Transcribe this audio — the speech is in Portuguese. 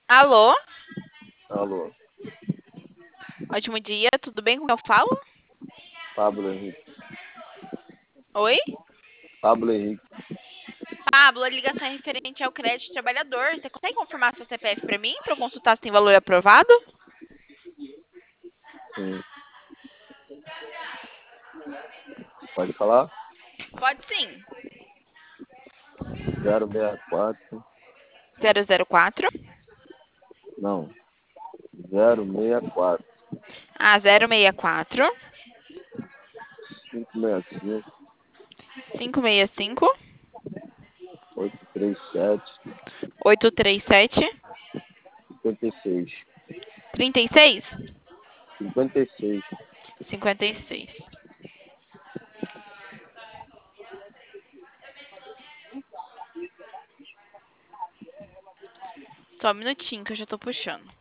Alô? Alô, Ótimo dia, tudo bem com quem eu falo? Pablo Henrique. Oi? Pablo Henrique, Pablo, a ligação é referente ao crédito trabalhador. Você consegue confirmar seu CPF para mim, para eu consultar se tem valor aprovado? sim. Pode falar? Pode sim. 064, 004. não, 064, Ah, 064 565, 565 837, 837 56. 36 56. 56. Só um minutinho que eu já tô puxando.